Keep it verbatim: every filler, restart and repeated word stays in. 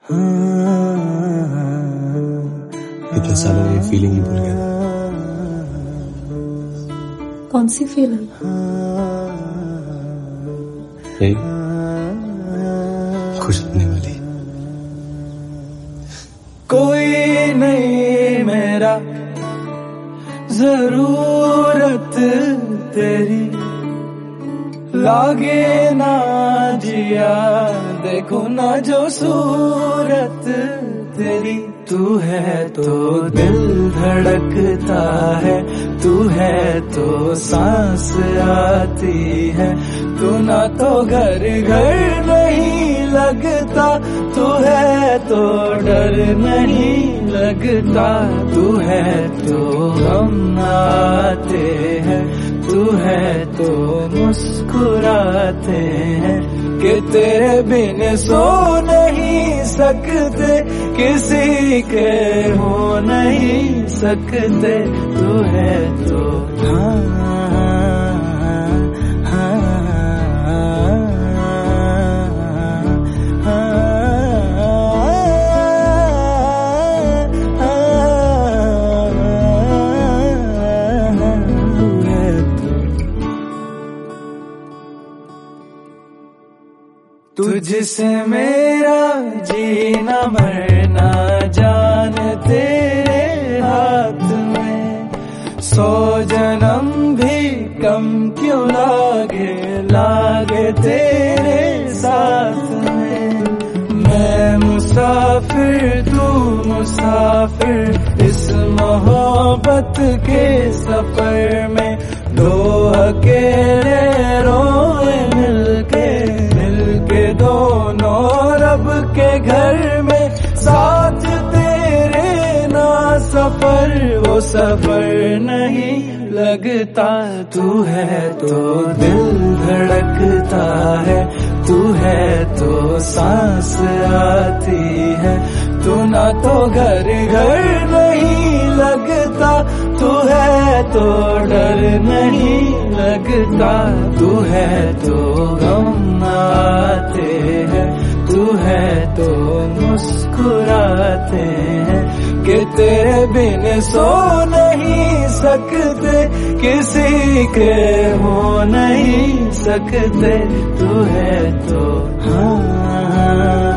इतने सालों में ये फीलिंग ही भूल गया। कौन सी फीलिंग? यही खुश होने वाली। कोई नहीं मेरा जरूरत तेरी, लागे ना जिया देखो ना जो सूरत तेरी। तू है तो दिल धड़कता है, तू है तो सांस आती है, तू ना तो घर घर नहीं लगता, तू है तो डर नहीं लगता, तू है तो हम आते हैं, तू है तो मुस्कुराते हैं कि तेरे बिन सो नहीं सकते, किसी के हो नहीं सकते। तू है तो हाँ हाँ तुझसे मेरा जीना मरना जान तेरे हाथ में, सौ जन्म भी कम क्यों लागे लागे तेरे साथ में। मैं मुसाफिर तू मुसाफिर इस मोहब्बत के सफर में, दो अकेले रोए मिलके मिलके दोनों रब के घर में, साथ तेरे ना सफर वो सफर नहीं लगता। तू है तो दिल धड़कता है, तू है तो सांस आती है, तू ना तो घर घर नहीं लगता, तू है तो डर नहीं लगता, तू है तो गम आते हैं, तू है तो मुस्कुराते हैं कि तेरे बिन सो नहीं सकते, किसी के हो नहीं सकते। तू है तो हाँ